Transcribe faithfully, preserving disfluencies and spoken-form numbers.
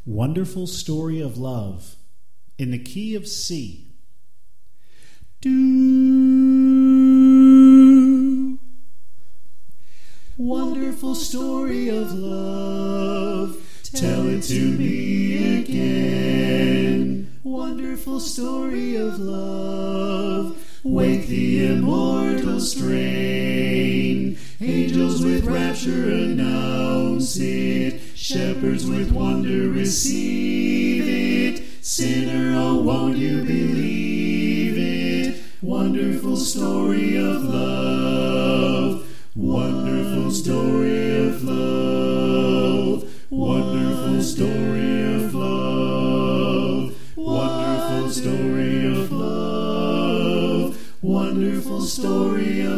Wonderful Story of Love in the key of C. Do. Wonderful story of love, tell it to me again. Wonderful story of love, wake the immortal strain. Angels with rapture announce it, shepherds with wonder receive it. Sinner, oh, won't you believe it? Wonderful story of love, wonderful story of love, wonderful story of love, wonderful story of love, wonderful story of